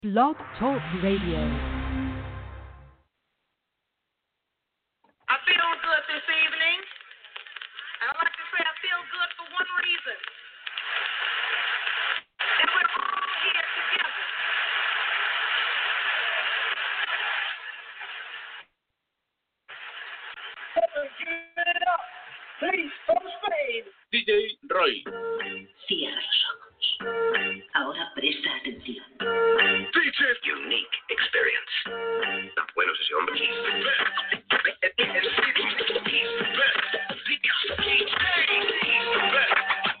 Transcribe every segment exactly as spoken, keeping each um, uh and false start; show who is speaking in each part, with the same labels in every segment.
Speaker 1: Blog Talk Radio.
Speaker 2: I feel good this evening, and I like to say I feel good for one reason, and we're all here together. Give it up, please, for Spain.
Speaker 3: D J Roy.
Speaker 4: Cierra los ojos. Ahora presta atención.
Speaker 3: D J
Speaker 5: Unique experience. Tan bueno es ese hombre.
Speaker 3: He's the best. He's the best. He's the best. He's the best.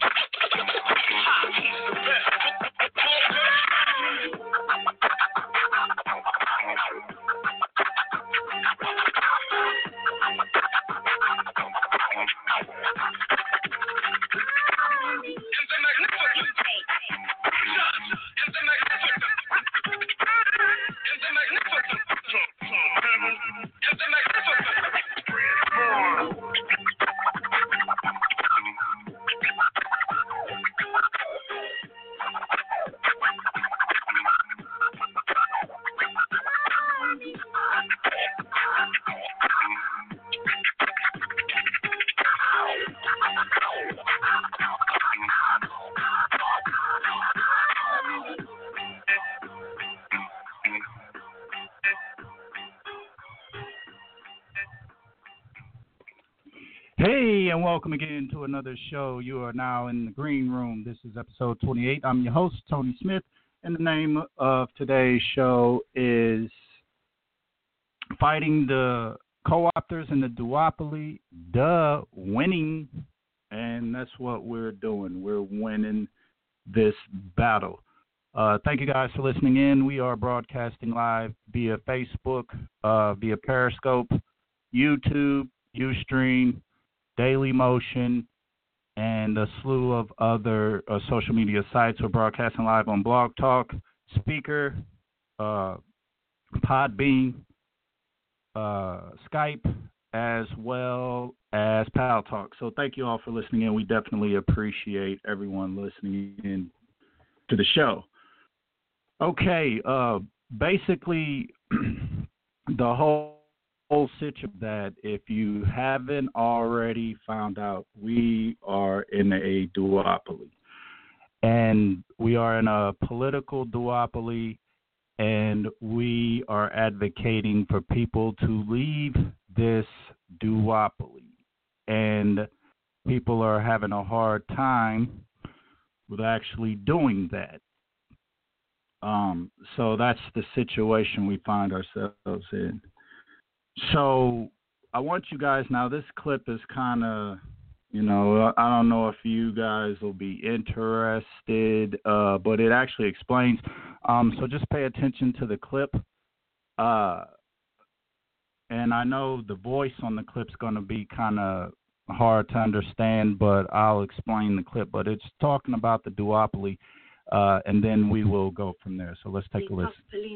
Speaker 6: Hey, and welcome again to another show. You are now in the green room. This is episode twenty-eight. I'm your host, Tony Smith, and the name of today's show is Fighting the Co-Opters in the Duopoly, Duh, Winning, and that's what we're doing. We're winning this battle. Uh, thank you guys for listening in. We are broadcasting live via Facebook, uh, via Periscope, YouTube, Ustream, Daily Motion, and a slew of other uh, social media sites. We're broadcasting live on Blog Talk, Speaker, uh, Podbean, uh, Skype, as well as Pal Talk. So thank you all for listening in. We definitely appreciate everyone listening in to the show. Okay, uh, basically the whole whole situation that if you haven't already found out, we are in a duopoly, and we are in a political duopoly, and we are advocating for people to leave this duopoly, and people are having a hard time with actually doing that. Um, so that's the situation we find ourselves in. So I want you guys, now this clip is kind of, you know, I don't know if you guys will be interested, uh, but it actually explains. Um, so just pay attention to the clip. Uh, and I know the voice on the clip's going to be kind of hard to understand, but I'll explain the clip. But it's talking about the duopoly, uh, and then we will go from there. So let's take a listen.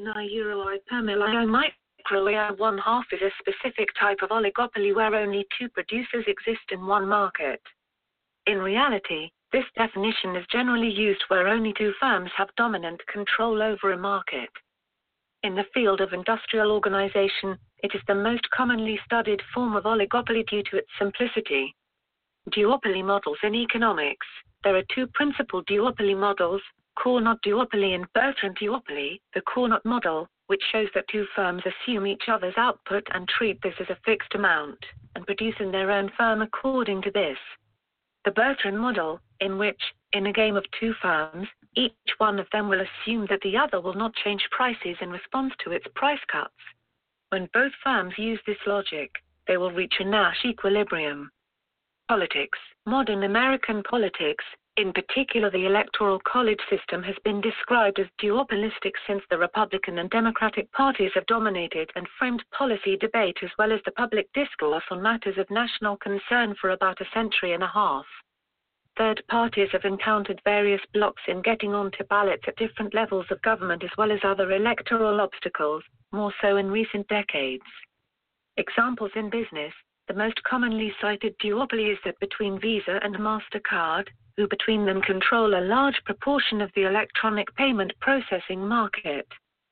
Speaker 7: Where one half is a specific type of oligopoly where only two producers exist in one market. In reality, this definition is generally used where only two firms have dominant control over a market. In the field of industrial organization, it is the most commonly studied form of oligopoly due to its simplicity. Duopoly models in economics. There are two principal duopoly models, Cournot duopoly and Bertrand duopoly. The Cournot model, which shows that two firms assume each other's output and treat this as a fixed amount, and produce in their own firm according to this. The Bertrand model, in which, in a game of two firms, each one of them will assume that the other will not change prices in response to its price cuts. When both firms use this logic, they will reach a Nash equilibrium. Politics. Modern American politics, in particular the Electoral College system, has been described as duopolistic since the Republican and Democratic parties have dominated and framed policy debate as well as the public discourse on matters of national concern for about a century and a half. Third parties have encountered various blocks in getting onto ballots at different levels of government as well as other electoral obstacles, more so in recent decades. Examples in business. The most commonly cited duopoly is that between Visa and MasterCard, who between them control a large proportion of the electronic payment processing market.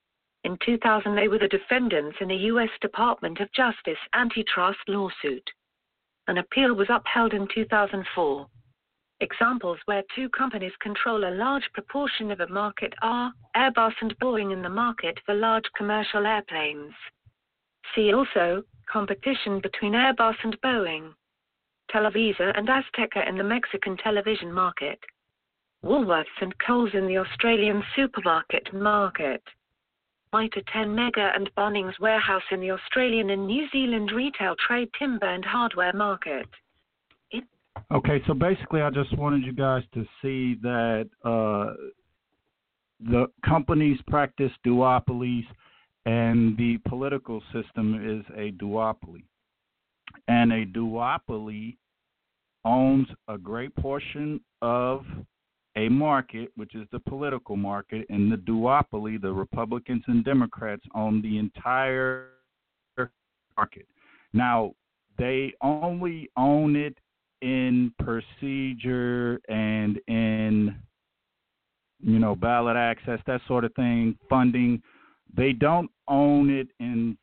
Speaker 7: In two thousand, they were the defendants in a U S Department of Justice antitrust lawsuit. An appeal was upheld in two thousand four. Examples where two companies control a large proportion of a market are Airbus and Boeing in the market for large commercial airplanes. See also, competition between Airbus and Boeing. Televisa and Azteca in the Mexican television market. Woolworths and Coles in the Australian supermarket market. Mitre ten Mega and Bunnings Warehouse in the Australian and New Zealand retail trade timber and hardware market. It-
Speaker 6: Okay, so basically I just wanted you guys to see that uh, the companies practice duopolies and the political system is a duopoly. And a duopoly owns a great portion of a market, which is the political market, and the duopoly, the Republicans and Democrats, own the entire market. Now, they only own it in procedure and in, you know, ballot access, that sort of thing, funding. They don't own it in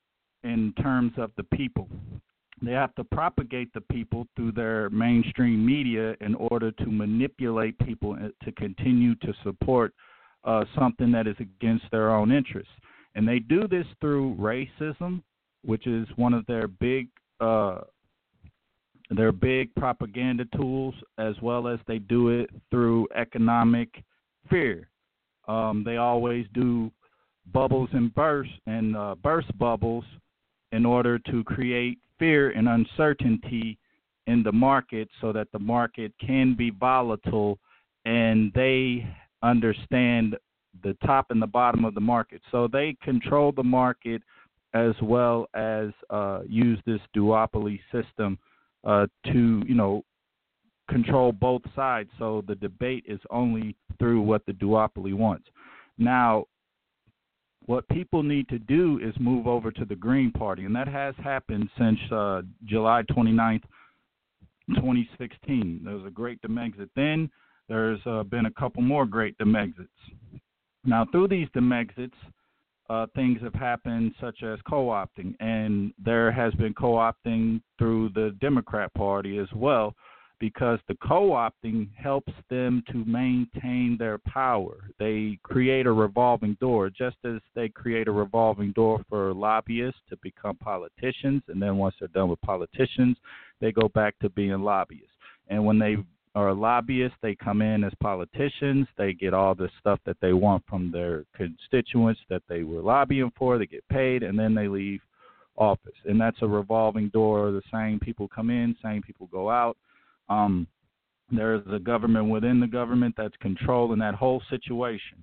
Speaker 6: in terms of the people. They have to propagate the people through their mainstream media in order to manipulate people to continue to support uh, something that is against their own interests. And they do this through racism, which is one of their big uh, their big propaganda tools, as well as they do it through economic fear. Um, they always do bubbles and bursts and uh, burst bubbles in order to create fear and uncertainty in the market so that the market can be volatile and they understand the top and the bottom of the market. So they control the market as well as uh, use this duopoly system uh, to, you know, control both sides. So the debate is only through what the duopoly wants. Now, what people need to do is move over to the Green Party, and that has happened since uh, July twenty-ninth, twenty sixteen. There was a great demexit then. There's uh, been a couple more great demexits. Now, through these demexits, uh, things have happened such as co-opting, and there has been co-opting through the Democrat Party as well, because the co-opting helps them to maintain their power. They create a revolving door, just as they create a revolving door for lobbyists to become politicians, and then once they're done with politicians, they go back to being lobbyists. And when they are lobbyists, they come in as politicians, they get all the stuff that they want from their constituents that they were lobbying for, they get paid, and then they leave office. And that's a revolving door. The same people come in, same people go out. Um, there's a government within the government that's controlling that whole situation.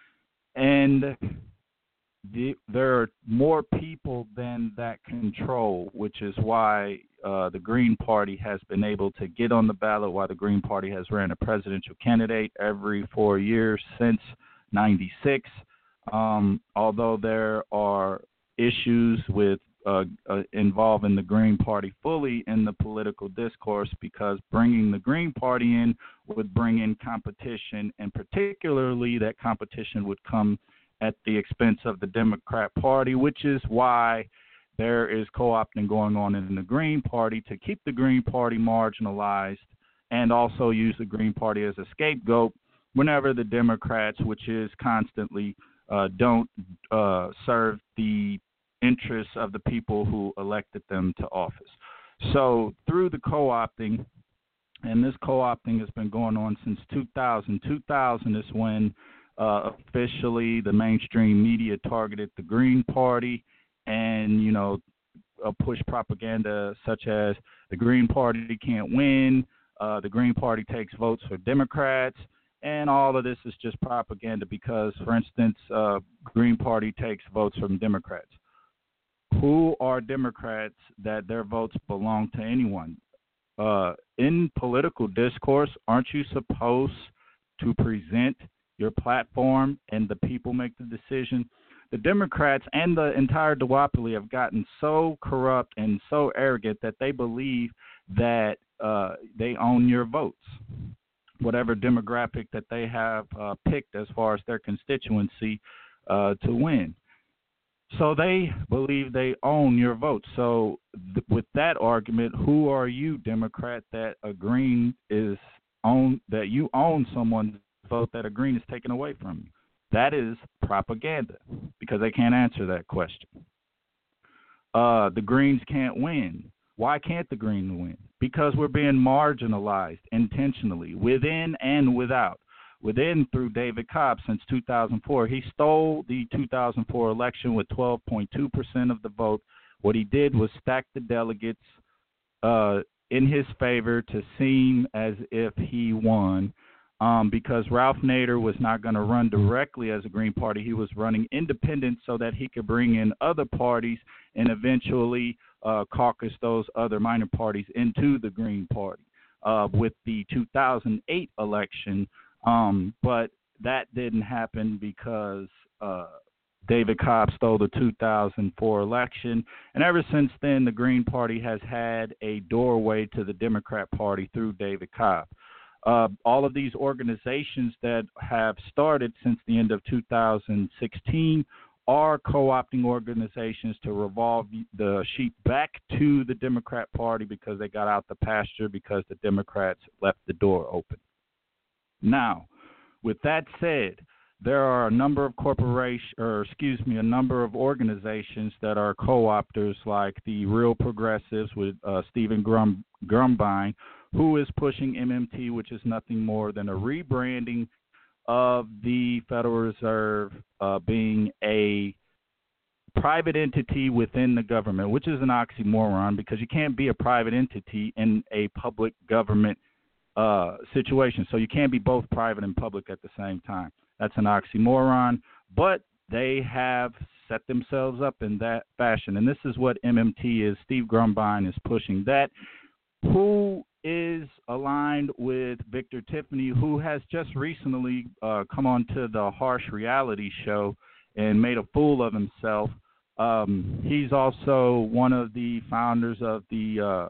Speaker 6: And the, there are more people than that control, which is why uh, the Green Party has been able to get on the ballot, why the Green Party has ran a presidential candidate every four years since ninety-six. Um, although there are issues with Uh, uh, involving the Green Party fully in the political discourse, because bringing the Green Party in would bring in competition, and particularly that competition would come at the expense of the Democrat Party, which is why there is co-opting going on in the Green Party to keep the Green Party marginalized and also use the Green Party as a scapegoat whenever the Democrats, which is constantly, uh, don't uh, serve the interests of the people who elected them to office. So through the co-opting, and this co-opting has been going on since two thousand. two thousand is when uh, officially the mainstream media targeted the Green Party and, you know, uh, push propaganda such as the Green Party can't win, uh, the Green Party takes votes for Democrats, and all of this is just propaganda because, for instance, uh, Green Party takes votes from Democrats. Who are Democrats that their votes belong to anyone? Uh, in political discourse, aren't you supposed to present your platform and the people make the decision? The Democrats and the entire duopoly have gotten so corrupt and so arrogant that they believe that uh, they own your votes, whatever demographic that they have uh, picked as far as their constituency uh, to win. So they believe they own your vote. So th- with that argument, who are you, Democrat, that a green is own that you own someone's vote that a green is taken away from you? That is propaganda because they can't answer that question. Uh, the Greens can't win. Why can't the Greens win? Because we're being marginalized intentionally, within and without. Within through David Cobb since two thousand four. He stole the two thousand four election with twelve point two percent of the vote. What he did was stack the delegates uh, in his favor to seem as if he won. Um, because Ralph Nader was not going to run directly as a Green Party. He was running independent so that he could bring in other parties and eventually uh, caucus those other minor parties into the Green Party uh, with the two thousand eight election. Um, but that didn't happen because uh, David Cobb stole the two thousand four election. And ever since then, the Green Party has had a doorway to the Democrat Party through David Cobb. Uh, all of these organizations that have started since the end of two thousand sixteen are co-opting organizations to revolve the sheep back to the Democrat Party because they got out the pasture because the Democrats left the door open. Now, with that said, there are a number of corporations, or excuse me, a number of organizations that are co-opters, like the Real Progressives with uh, Stephen Grum, Grumbine, who is pushing M M T, which is nothing more than a rebranding of the Federal Reserve uh, being a private entity within the government, which is an oxymoron because you can't be a private entity in a public government uh, situation. So you can't be both private and public at the same time. That's an oxymoron, but they have set themselves up in that fashion. And this is what M M T is. Steve Grumbine is pushing that. Who is aligned with Victor Tiffany, who has just recently uh, come on to the Harsh Reality Show and made a fool of himself. Um, he's also one of the founders of the uh,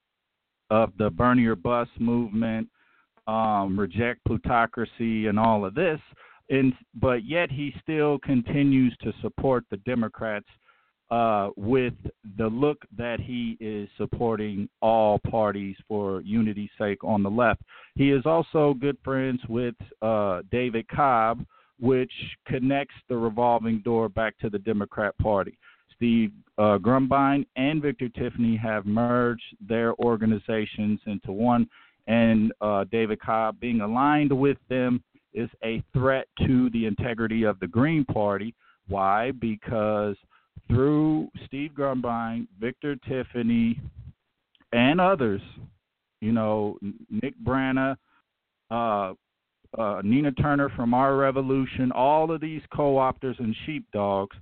Speaker 6: of the Burn Your Bus movement, um, Reject Plutocracy, and all of this. And but yet he still continues to support the Democrats uh, with the look that he is supporting all parties for unity's sake on the left. He is also good friends with uh, David Cobb, which connects the revolving door back to the Democrat Party. Steve uh, Grumbine and Victor Tiffany have merged their organizations into one, and uh, David Cobb being aligned with them is a threat to the integrity of the Green Party. Why? Because through Steve Grumbine, Victor Tiffany, and others, you know, Nick Brana, uh, uh, Nina Turner from Our Revolution, all of these co-opters and sheepdogs.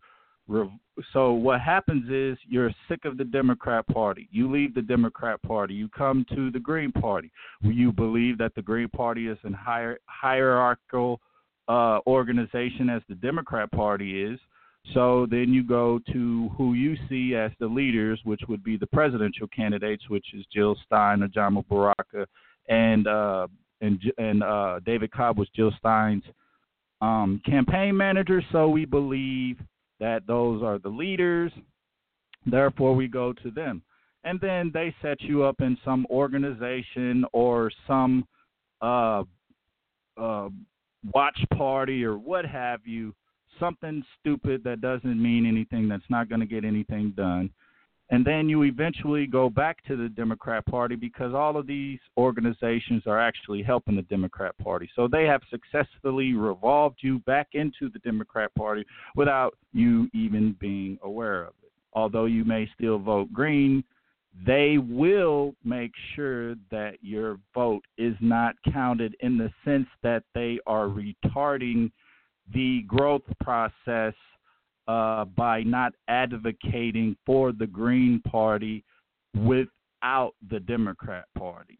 Speaker 6: So what happens is you're sick of the Democrat Party. You leave the Democrat Party. You come to the Green Party. You believe that the Green Party is a hier- hierarchical uh, organization as the Democrat Party is. So then you go to who you see as the leaders, which would be the presidential candidates, which is Jill Stein, Ajama Baraka, and uh, and and uh, David Cobb was Jill Stein's um, campaign manager. So we believe that those are the leaders. Therefore, we go to them, and then they set you up in some organization or some uh, uh, watch party or what have you. Something stupid that doesn't mean anything, that's not going to get anything done. And then you eventually go back to the Democrat Party because all of these organizations are actually helping the Democrat Party. So they have successfully revolved you back into the Democrat Party without you even being aware of it. Although you may still vote green, they will make sure that your vote is not counted in the sense that they are retarding the growth process uh, by not advocating for the Green Party without the Democrat Party.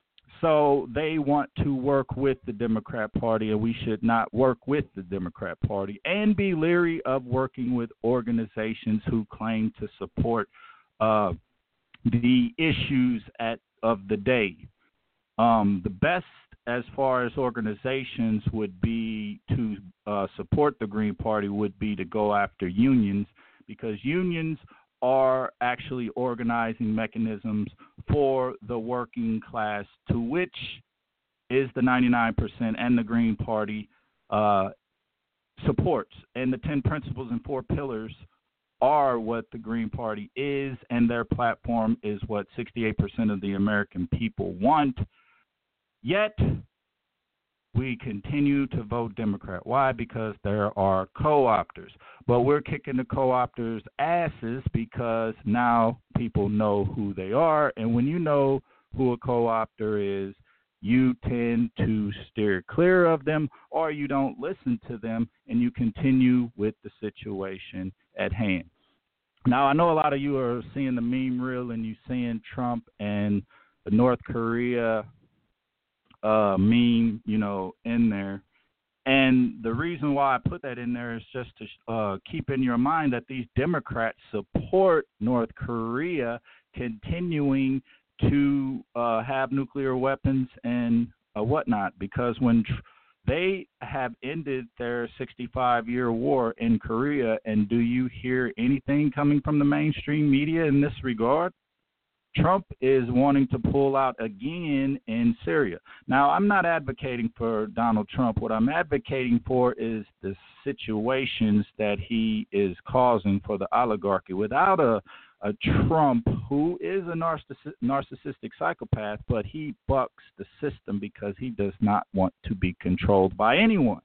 Speaker 6: So they want to work with the Democrat Party, and we should not work with the Democrat Party and be leery of working with organizations who claim to support uh, the issues at of the day. Um, the best as far as organizations would be to uh, support the Green Party would be to go after unions, because unions are actually organizing mechanisms for the working class, to which is the ninety-nine percent and the Green Party uh, supports. And the ten principles and four pillars are what the Green Party is, and their platform is what sixty-eight percent of the American people want. Yet, we continue to vote Democrat. Why? Because there are co-opters. But we're kicking the co-opters' asses because now people know who they are. And when you know who a co-opter is, you tend to steer clear of them, or you don't listen to them, and you continue with the situation at hand. Now, I know a lot of you are seeing the meme reel and you're seeing Trump and the North Korea uh, meme, you know, in there. And the reason why I put that in there is just to uh, keep in your mind that these Democrats support North Korea continuing to uh, have nuclear weapons and uh, whatnot, because when tr- they have ended their sixty-five-year war in Korea, and do you hear anything coming from the mainstream media in this regard? Trump is wanting to pull out again in Syria. Now, I'm not advocating for Donald Trump. What I'm advocating for is the situations that he is causing for the oligarchy. Without a, a Trump who is a narciss- narcissistic psychopath, but he bucks the system because he does not want to be controlled by anyone.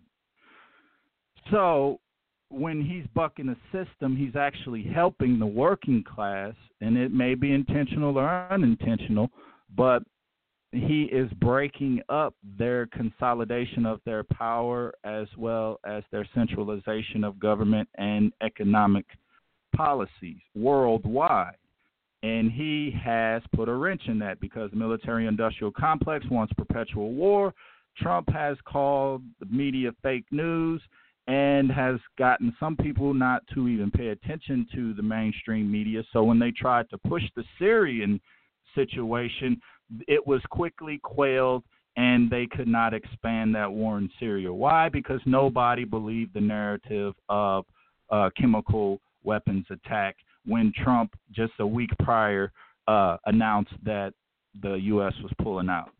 Speaker 6: So when he's bucking the system, he's actually helping the working class, and it may be intentional or unintentional, but he is breaking up their consolidation of their power as well as their centralization of government and economic policies worldwide. And he has put a wrench in that because the military-industrial complex wants perpetual war. Trump has called the media fake news and has gotten some people not to even pay attention to the mainstream media. So when they tried to push the Syrian situation, it was quickly quailed, and they could not expand that war in Syria. Why? Because nobody believed the narrative of uh, chemical weapons attack when Trump, just a week prior, uh, announced that the U S was pulling out.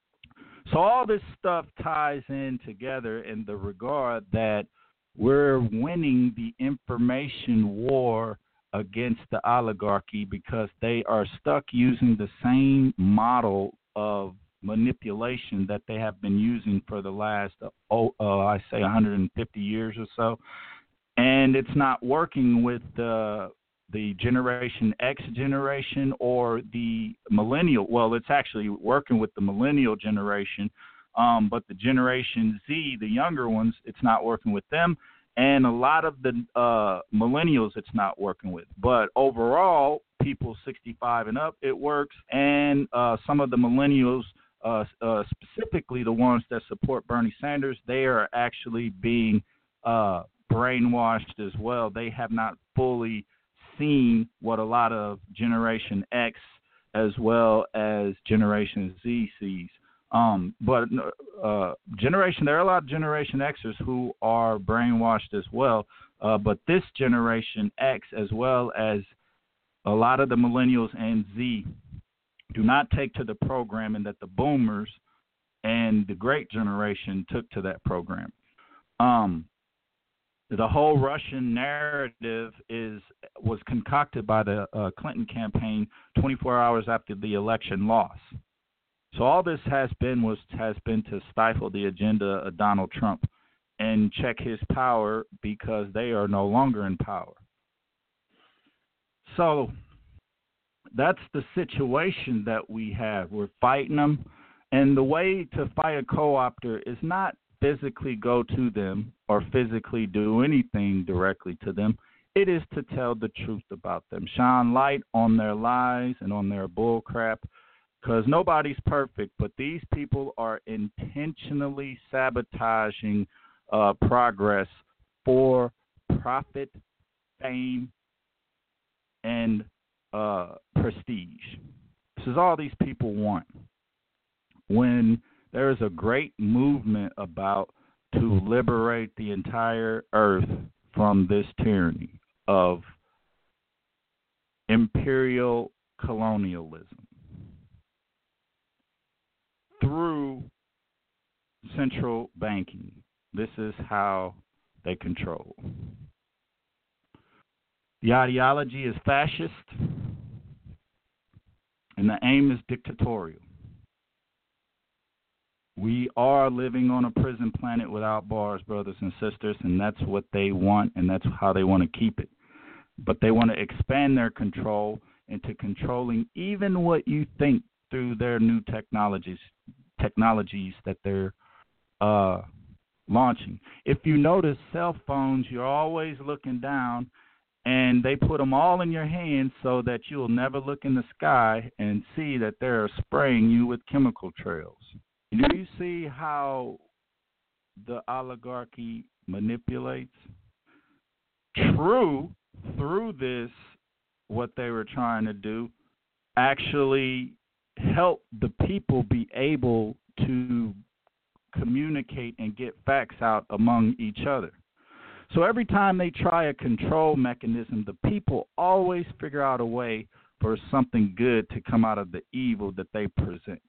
Speaker 6: So all this stuff ties in together in the regard that we're winning the information war against the oligarchy because they are stuck using the same model of manipulation that they have been using for the last, oh, uh, I say, one hundred fifty years or so. And it's not working with the the Generation X generation or the millennial. Well, it's actually working with the millennial generation, um, but the Generation Z, the younger ones, it's not working with them. And a lot of the uh, millennials, it's not working with. But overall, people sixty-five and up, it works. And uh, some of the millennials, uh, uh, specifically the ones that support Bernie Sanders, they are actually being uh, brainwashed as well. They have not fully seen what a lot of Generation X as well as Generation Z sees. Um, but uh, generation, there are a lot of Generation Xers who are brainwashed as well. Uh, but this Generation X, as well as a lot of the millennials and Z, do not take to the programming that the boomers and the great generation took to that program. Um, the whole Russian narrative is was concocted by the uh, Clinton campaign twenty-four hours after the election loss. So all this has been was has been to stifle the agenda of Donald Trump and check his power because they are no longer in power. So that's the situation that we have. We're fighting them, and the way to fight a co-opter is not physically go to them or physically do anything directly to them. It is to tell the truth about them, shine light on their lies and on their bull crap. Because nobody's perfect, but these people are intentionally sabotaging uh, progress for profit, fame, and uh, prestige. This is all these people want. When there is a great movement about to liberate the entire earth from this tyranny of imperial colonialism through central banking. This is how they control. The ideology is fascist, and the aim is dictatorial. We are living on a prison planet without bars, brothers and sisters, and that's what they want, and that's how they want to keep it. But they want to expand their control into controlling even what you think through their new technologies, technologies that they're uh, launching. If you notice, cell phones, you're always looking down, and they put them all in your hands so that you'll never look in the sky and see that they're spraying you with chemical trails. Do you see how the oligarchy manipulates? True, through this, what they were trying to do, actually help the people be able to communicate and get facts out among each other. So every time they try a control mechanism, the people always figure out a way for something good to come out of the evil that they present.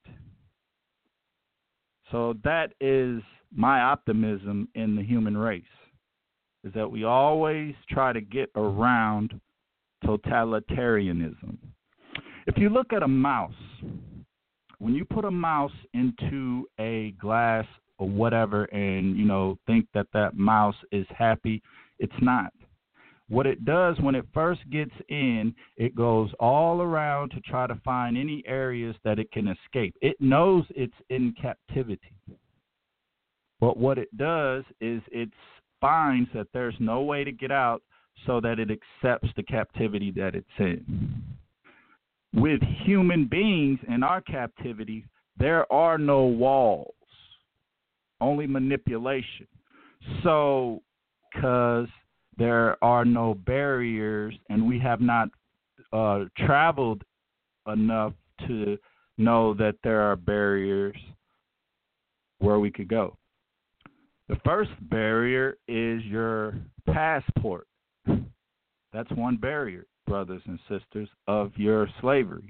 Speaker 6: So that is my optimism in the human race, is that we always try to get around totalitarianism. If you look at a mouse, when you put a mouse into a glass or whatever and, you know, think that that mouse is happy, it's not. What it does when it first gets in, it goes all around to try to find any areas that it can escape. It knows it's in captivity. But what it does is it finds that there's no way to get out, so that it accepts the captivity that it's in. With human beings in our captivity, there are no walls, only manipulation. So, because there are no barriers, and we have not uh, traveled enough to know that there are barriers where we could go. The first barrier is your passport. That's one barrier, brothers and sisters, of your slavery.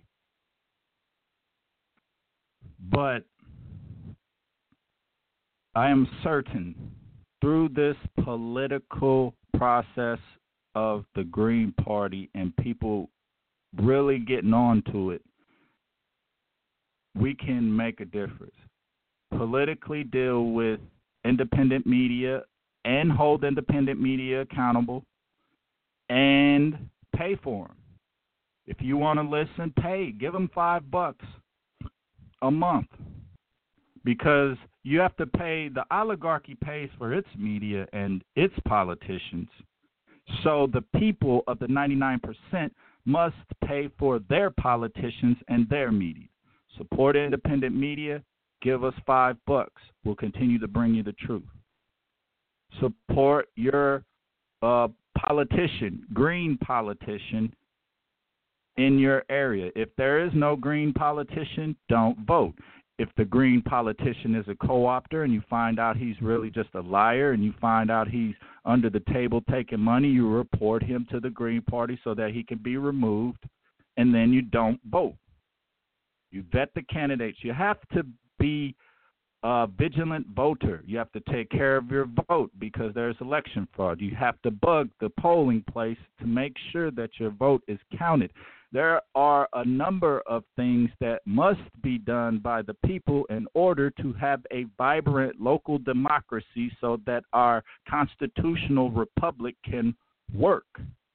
Speaker 6: But I am certain through this political process of the Green Party and people really getting on to it, we can make a difference. Politically deal with independent media and hold independent media accountable and pay for them. If you want to listen, pay. Give them five bucks a month, because you have to pay. The oligarchy pays for its media and its politicians. So the people of the ninety-nine percent must pay for their politicians and their media. Support independent media. Give us five bucks. We'll continue to bring you the truth. Support your uh, politician, green politician in your area. If there is no green politician, don't vote. If the green politician is a co-opter and you find out he's really just a liar and you find out he's under the table taking money, you report him to the Green Party so that he can be removed, and then you don't vote. You vet the candidates. You have to be a vigilant voter. You have to take care of your vote because there's election fraud. You have to bug the polling place to make sure that your vote is counted. There are a number of things that must be done by the people in order to have a vibrant local democracy so that our constitutional republic can work.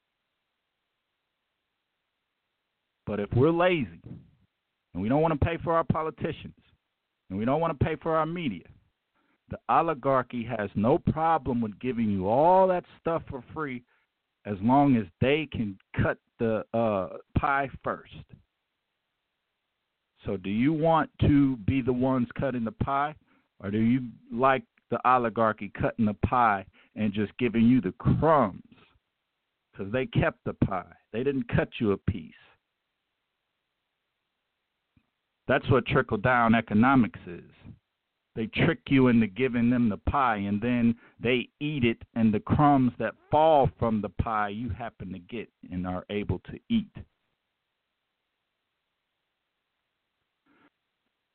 Speaker 6: But if we're lazy and we don't want to pay for our politicians and we don't want to pay for our media, the oligarchy has no problem with giving you all that stuff for free as long as they can cut the uh, pie first. So do you want to be the ones cutting the pie, or do you like the oligarchy cutting the pie and just giving you the crumbs? Because they kept the pie. They didn't cut you a piece. That's what trickle-down economics is. They trick you into giving them the pie, and then they eat it, and the crumbs that fall from the pie you happen to get and are able to eat.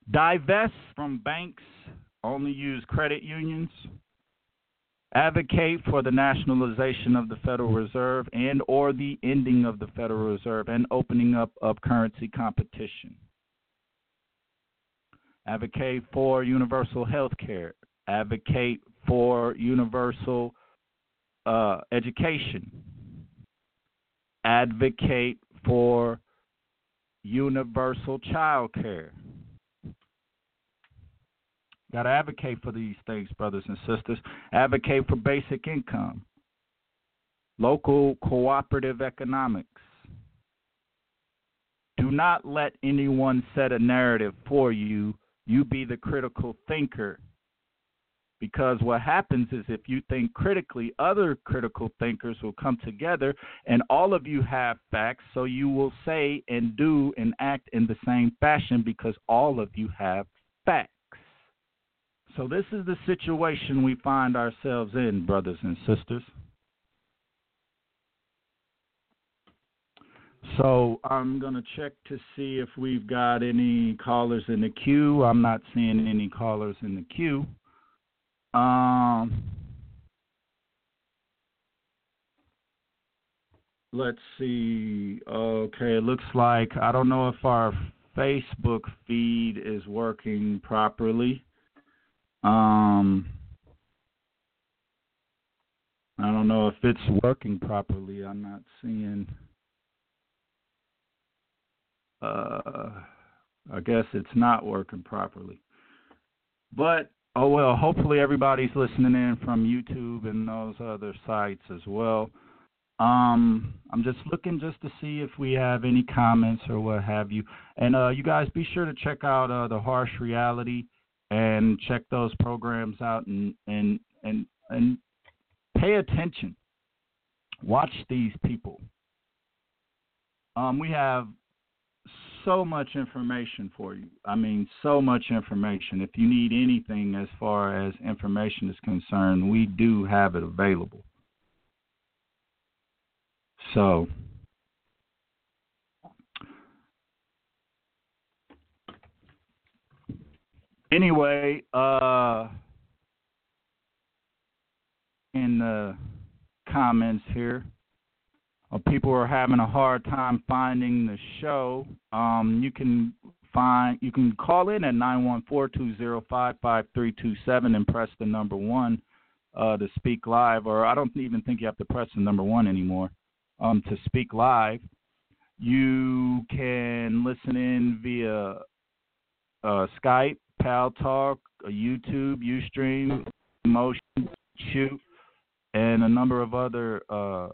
Speaker 6: Divest from banks, only use credit unions. Advocate for the nationalization of the Federal Reserve and or the ending of the Federal Reserve and opening up of currency competition. Advocate for universal health care. Advocate for universal uh, education. Advocate for universal child care. Got to advocate for these things, brothers and sisters. Advocate for basic income. Local cooperative economics. Do not let anyone set a narrative for you. You be the critical thinker. Because what happens is if you think critically, other critical thinkers will come together and all of you have facts, so you will say and do and act in the same fashion because all of you have facts. So this is the situation we find ourselves in, brothers and sisters. So I'm going to check to see if we've got any callers in the queue. I'm not seeing any callers in the queue. Um, let's see. Okay, it looks like, I don't know if our Facebook feed is working properly. Um, I don't know if it's working properly. I'm not seeing. Uh, I guess it's not working properly. But, oh well, hopefully everybody's listening in from YouTube and those other sites as well. Um, I'm just looking just to see if we have any comments or what have you. And uh, you guys be sure to check out uh, The Harsh Reality. And check those programs out and, and and and pay attention. Watch these people. Um, we have so much information for you. I mean, so much information. If you need anything as far as information is concerned, we do have it available. So, anyway, uh, in the comments here, uh, people are having a hard time finding the show. Um, you can find, you can call in at nine one four, two zero five, five three two seven and press the number one uh, to speak live. Or I don't even think you have to press the number one anymore um, to speak live. You can listen in via uh, Skype, Pal Talk, YouTube, Ustream, Motion, Shoot, and a number of other uh,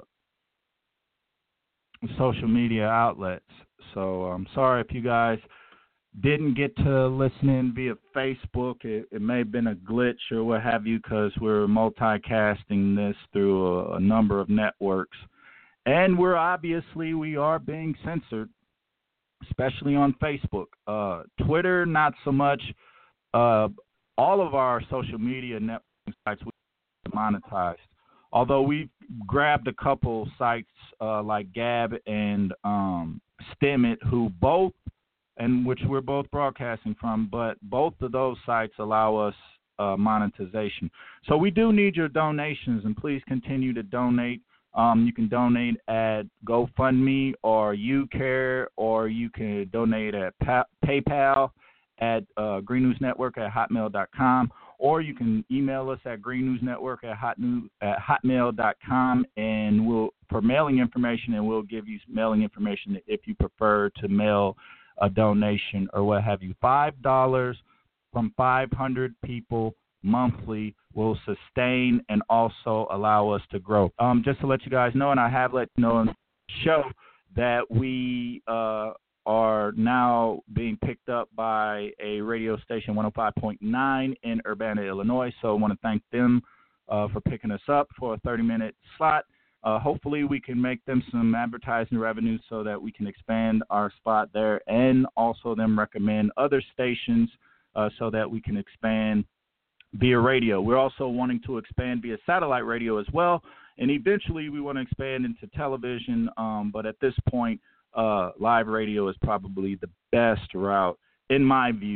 Speaker 6: social media outlets. So I'm sorry if you guys didn't get to listen in via Facebook. It, it may have been a glitch or what have you because we're multicasting this through a, a number of networks. And we're obviously, we are being censored, especially on Facebook. Uh, Twitter, not so much. Uh, all of our social media networking sites we monetized. Although we've grabbed a couple sites uh, like Gab and um, Stemit, who both, and which we're both broadcasting from, but both of those sites allow us uh, monetization. So we do need your donations, and please continue to donate. Um, you can donate at GoFundMe or UCare, or you can donate at pa- PayPal at uh, Green News Network at hotmail dot com, or you can email us at Green News Network at, hot news, at hotmail dot com, and we'll for mailing information, and we'll give you mailing information if you prefer to mail a donation or what have you. Five dollars from five hundred people monthly will sustain and also allow us to grow. Um, just to let you guys know, and I have let you know on the show that we uh, are now being picked up by a radio station, one oh five point nine in Urbana, Illinois. So I want to thank them uh, for picking us up for a thirty-minute slot. Uh, hopefully we can make them some advertising revenue so that we can expand our spot there, and also them recommend other stations uh, so that we can expand via radio. We're also wanting to expand via satellite radio as well, and eventually we want to expand into television, um, but at this point, uh, live radio is probably the best route, in my view,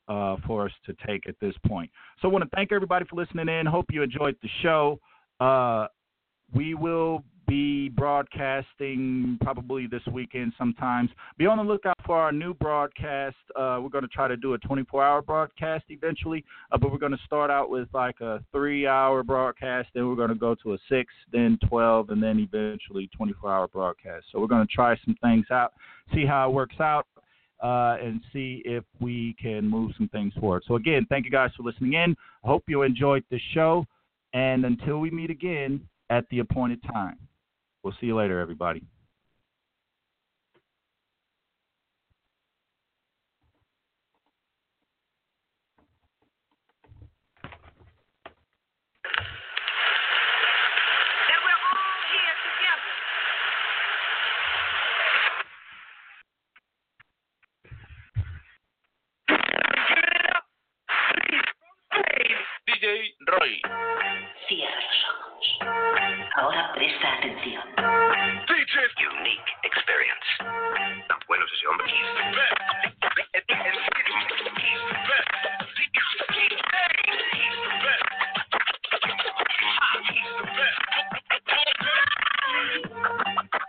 Speaker 6: uh, for us to take at this point. So I want to thank everybody for listening in. Hope you enjoyed the show. Uh, we will be broadcasting probably this weekend sometimes. Be on the lookout for our new broadcast. Uh, we're going to try to do a twenty-four hour broadcast eventually, uh, but we're going to start out with like a three hour broadcast, then we're going to go to a six, then twelve, and then eventually twenty-four hour broadcast. So we're going to try some things out, see how it works out, uh, and see if we can move some things forward. So again, thank you guys for listening in. I hope you enjoyed the show, and until we meet again at the appointed time, we'll see you later, everybody.
Speaker 2: That we're all here together.
Speaker 3: D J Roy.
Speaker 4: Cierra los ojos. Ahora presta atención.
Speaker 3: D J
Speaker 5: Unique experience. Tan bueno es ese hombre.
Speaker 3: He's the best. He's the best. He's the best. He's the best.